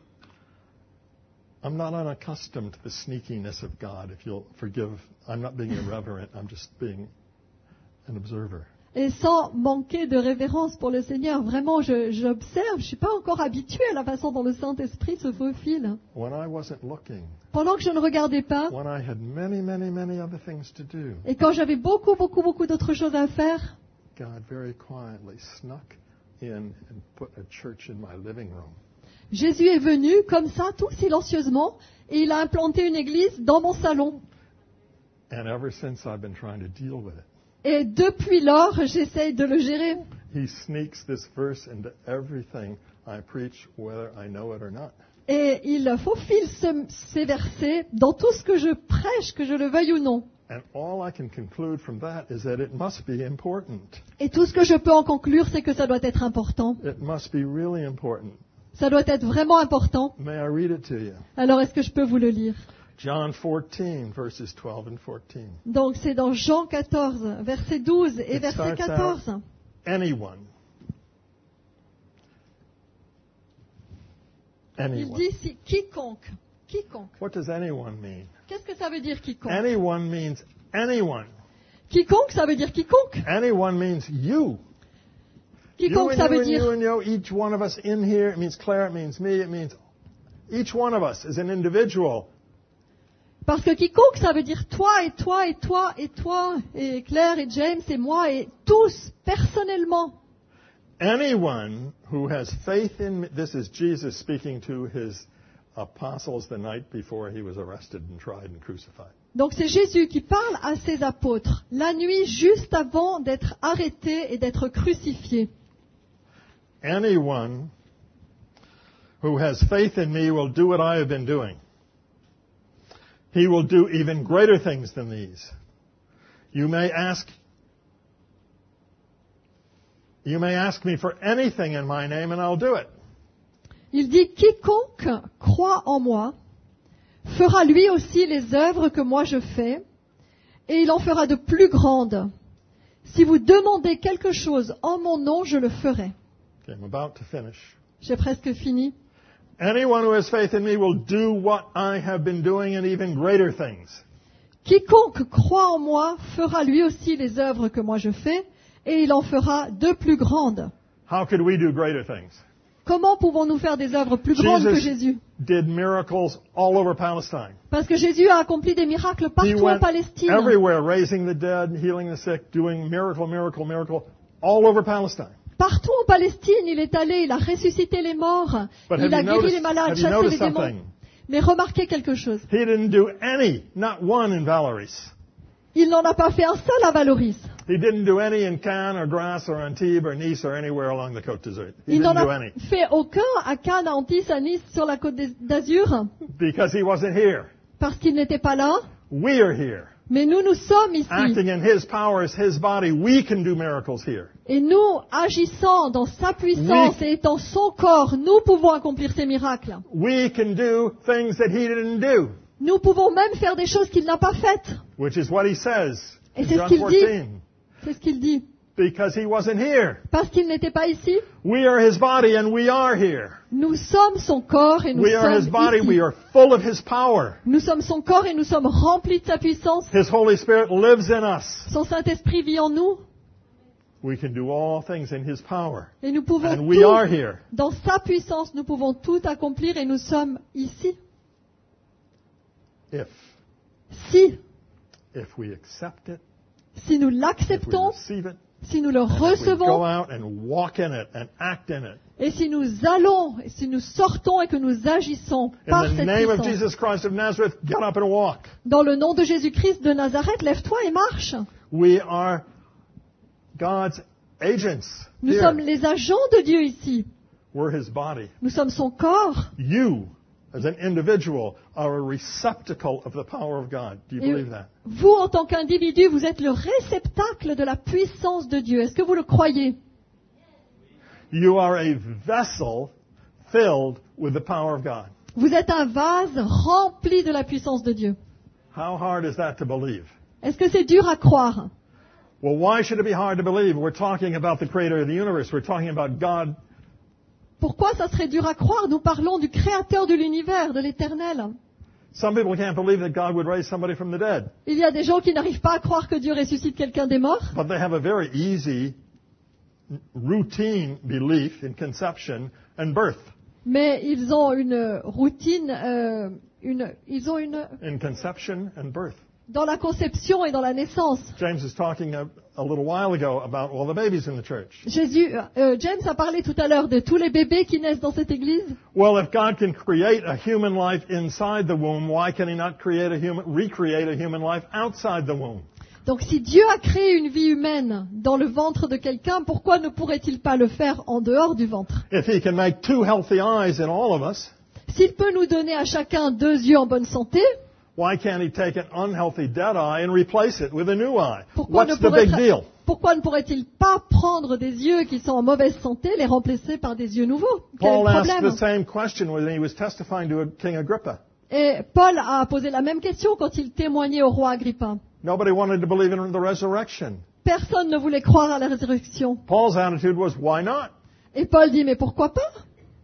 I'm not unaccustomed to the sneakiness of God, if you'll forgive. I'm not being irreverent, I'm just being an observer. Et sans manquer de révérence pour le Seigneur, vraiment, j'observe, je ne suis pas encore habituée à la façon dont le Saint-Esprit se faufile. When I wasn't looking, Pendant que je ne regardais pas, when I had many other things to do, et quand j'avais beaucoup d'autres choses à faire, God very quietly snuck in and put a church in my living room. Jésus est venu comme ça, tout silencieusement, et il a implanté une église dans mon salon. And ever since I've been trying to deal with it. Et depuis lors, j'essaye de le gérer. He sneaks this verse into everything I preach, whether I know it or not. Et il faufile ces versets dans tout ce que je prêche, que je le veuille ou non. And all I can conclude from that is that it must be important. Et tout ce que je peux en conclure, c'est que ça doit être important. It must be really important. Ça doit être vraiment important. May I read it to you? Alors, est-ce que je peux vous le lire? John 14, verses 12 and 14. Donc, c'est dans Jean 14, verset 12 et It verset starts 14. out, anyone. Il Anyone. dit ici, quiconque. Quiconque. What does anyone mean? Qu'est-ce que ça veut dire, quiconque? Anyone means anyone. Quiconque, ça veut dire quiconque. Anyone means you. Quiconque, you ça and you veut and you dire... and you, each one of us in here. It means Claire, it means me, it means each one of us is an individual. Parce que quiconque, ça veut dire toi et toi et toi et toi et Claire et James et moi et tous personnellement. Anyone who has faith in me, this is Jesus speaking to his apostles the night before he was arrested and tried and crucified. Donc c'est Jésus qui parle à ses apôtres la nuit juste avant d'être arrêté et d'être crucifié. Anyone who has faith in me will do what I have been doing. He will do even greater things than these. You may ask me for anything in my name and I'll do it. Il dit, quiconque croit en moi fera lui aussi les œuvres que moi je fais, et il en fera de plus grandes. Si vous demandez quelque chose en mon nom, je le ferai. Okay, I'm about to finish. J'ai presque fini. Anyone who has faith in me will do what I have been doing and even greater things. Quiconque croit en moi fera lui aussi les œuvres que moi je fais, et il en fera de plus grandes. How could we do greater things? Comment pouvons-nous faire des œuvres plus grandes que Jésus? Did miracles all over Palestine. Parce que Jésus a accompli des miracles He partout en went Palestine. everywhere, raising the dead, healing the sick, doing miracle, all over Palestine. Partout en Palestine, il est allé, il a ressuscité les morts, But il a guéri les malades, have you chassé les noticed démons. something? Mais remarquez quelque chose. He didn't do any, not one in Valoris. Il n'en a pas fait un seul à Valoris. He didn't do any in Cannes or Grasse or Antibes or Nice or anywhere along the Côte d'Azur. He Il n'en didn't do a any. fait aucun à Cannes, à Antibes, à Nice, sur la côte d'Azur, Because he wasn't here. parce qu'il n'était pas là. We are here. Mais nous sommes ici. Acting in his power as his body, we can do miracles here. Et nous, agissant dans sa puissance et étant son corps, nous pouvons accomplir ces miracles. We can do things that he didn't do, Nous pouvons même faire des choses qu'il n'a pas faites. which is what he says Et in c'est ce John qu'il 14. dit. C'est ce qu'il dit. Because he wasn't here. Parce qu'il n'était pas ici, We are his body and we are here. nous sommes son corps et nous We are his sommes body. ici. We are full of his power. Nous sommes son corps et nous sommes remplis de sa puissance. His Holy Spirit lives in us. Son Saint-Esprit vit en nous We can do all things in his power. et nous pouvons And we are tout, here. dans sa puissance, nous pouvons tout accomplir et nous sommes ici. If we accept it, Si nous if we l'acceptons, receive it, si nous le and if we go recevons out and walk in it and act in it. et si nous allons, et si nous sortons et que nous agissons par In the cette name of puissance. Jesus Christ of Nazareth, get up and walk. Dans le nom de Jésus-Christ de Nazareth, lève-toi et marche. We are God's agents. Nous here. sommes les agents de Dieu ici. We're his body. Nous sommes son corps. You, as an individual, are a receptacle of the power of God. Do you Et believe that? vous, en tant qu'individu, vous êtes le réceptacle de la puissance de Dieu. Est-ce que vous le croyez? You are a vessel filled with the power of God. Vous êtes un vase rempli de la puissance de Dieu. How hard is that to believe? Est-ce que c'est dur à croire? Well, why should it be hard to believe? We're talking about the creator of the universe. We're talking about God. Pourquoi ça serait dur à croire? Nous parlons du Créateur de l'univers, de l'Éternel. Some people can't believe that God would raise somebody from the dead. Il y a des gens qui n'arrivent pas à croire que Dieu ressuscite quelqu'un des morts, But they have a very easy, routine belief in conception and birth. mais ils ont une routine, In conception and birth. dans la conception et dans la naissance. James was talking a little while ago about all the babies in the church. James a parlé tout à l'heure de tous les bébés qui naissent dans cette église. Well, if God can create a human life inside the womb, why can he not recreate a human life outside the womb? Donc si Dieu a créé une vie humaine dans le ventre de quelqu'un, pourquoi ne pourrait-il pas le faire en dehors du ventre? If He can make 2 healthy eyes in all of us, S'il peut nous donner à chacun 2 yeux en bonne santé, why can't He take an unhealthy dead eye and replace it with a new eye? pourquoi What's the big deal? ne pourrait-il pas prendre des yeux qui sont en mauvaise santé, les remplacer par des yeux nouveaux? Quel est Paul le asked problème? the same question when he was testifying to King Agrippa. Et Paul a posé la même question quand il témoignait au roi Agrippa. Nobody wanted to believe in the resurrection. Personne ne voulait croire à la résurrection. Paul's attitude was, why not? Et Paul dit, mais pourquoi pas?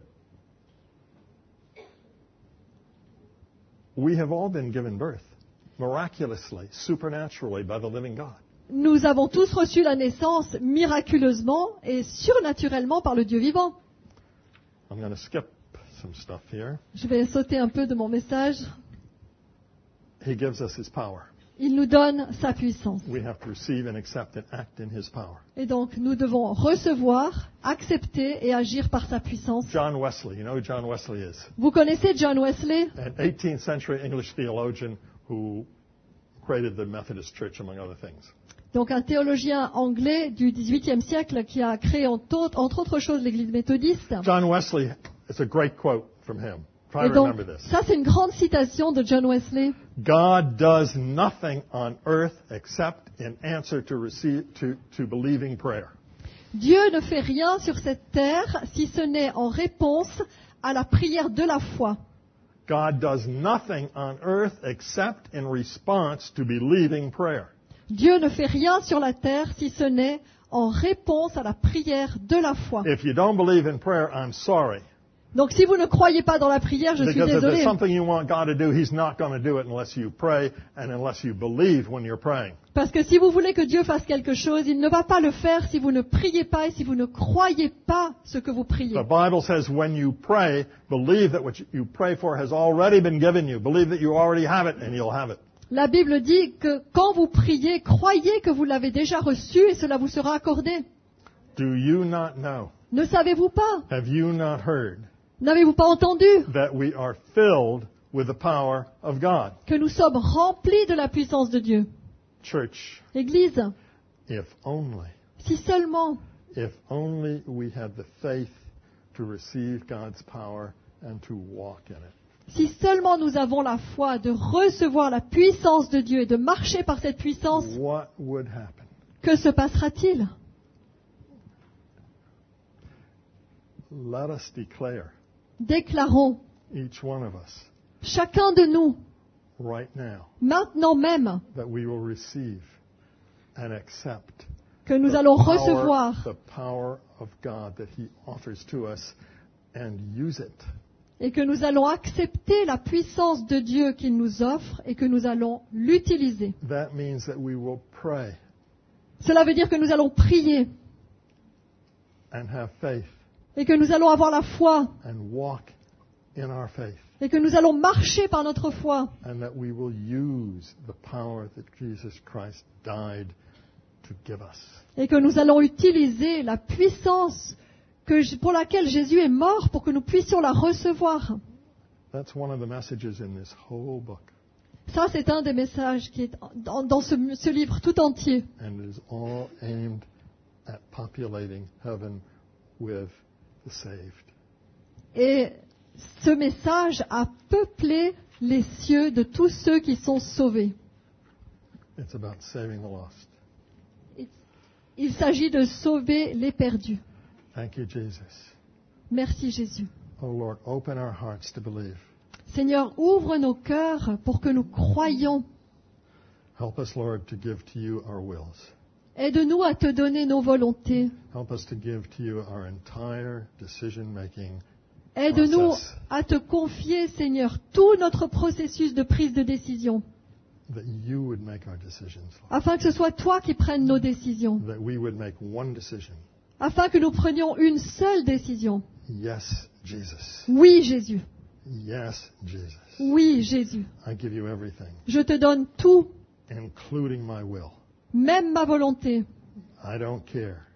We have all been given birth, miraculously, supernaturally, by the living God. Nous avons tous reçu la naissance miraculeusement et surnaturellement par le Dieu vivant. I'm going to skip some stuff here. Je vais sauter un peu de mon message. He gives us His power. Il nous donne sa puissance. We have to receive and accept and act in His power. Et donc, nous devons recevoir, accepter et agir par sa puissance. John Wesley, you know who John Wesley is? Vous connaissez John Wesley? An 18th century English theologian who created the Methodist Church, among other things. Donc, un théologien anglais du XVIIIe siècle qui a créé entre autres choses l'Église méthodiste. John Wesley, it's a great quote from him. Try Et to donc, remember this. ça c'est une grande citation de John Wesley. God does nothing on earth except in answer to believing prayer. Dieu ne fait rien sur cette terre si ce n'est en réponse à la prière de la foi. God does nothing on earth except in response to believing prayer. Dieu ne fait rien sur la terre si ce n'est en réponse à la prière de la foi. If you don't believe in prayer, I'm sorry. Donc si vous ne croyez pas dans la prière, je suis Because if there's désolé. something you want God to do, He's not going to do it unless you pray and unless you believe when you're praying. Parce que si vous voulez que Dieu fasse quelque chose, il ne va pas le faire si vous ne priez pas et si vous ne croyez pas ce que vous priez. The Bible says when you pray, believe that what you pray for has already been given you. Believe that you already have it and you'll have it. La Bible dit que quand vous priez, croyez que vous l'avez déjà reçu et cela vous sera accordé. Do you not know? Ne savez-vous pas? Have you not heard N'avez-vous pas entendu that we are filled with the power of God? que nous sommes remplis de la puissance de Dieu? Church, Église, if only we had the faith to receive God's power and to walk in it. si seulement nous avons la foi de recevoir la puissance de Dieu et de marcher par cette puissance, What would happen? que se passera-t-il? Let us declare, Déclarons, each one of us, chacun de nous, right now, maintenant même, that we will receive and accept que nous allons recevoir the power of God that He offers to us and use it. et que nous allons accepter la puissance de Dieu qu'il nous offre et que nous allons l'utiliser. That means that we will pray Cela veut dire que nous allons prier and have faith et que nous allons avoir la foi and walk in our faith et que nous allons marcher par notre foi and that we will use the power that Jesus Christ died to give us. et que nous allons utiliser la puissance pour laquelle Jésus est mort pour que nous puissions la recevoir. That's one of the messages in this whole book. Ça, c'est un des messages qui est dans ce livre tout entier. And it is all aimed at populating heaven with the saved. Et ce message a peuplé les cieux de tous ceux qui sont sauvés. It's about saving the lost. Il s'agit de sauver les perdus. Thank you, Jesus. Merci Jésus. Oh Lord, open our hearts to believe. Seigneur, ouvre nos cœurs pour que nous croyions. Help us, Lord, to give to you our wills. Aide-nous à te donner nos volontés. Help us to give to you our entire decision-making Aide-nous process, à te confier, Seigneur, tout notre processus de prise de décision, that you would make our decisions, Lord. afin que ce soit toi qui prennes nos décisions, That we would make one decision. afin que nous prenions une seule décision. Yes, Jesus. Oui, Jésus. Yes, Jesus. Oui, Jésus. I give you everything, Je te donne tout, including my will. même ma volonté. I don't care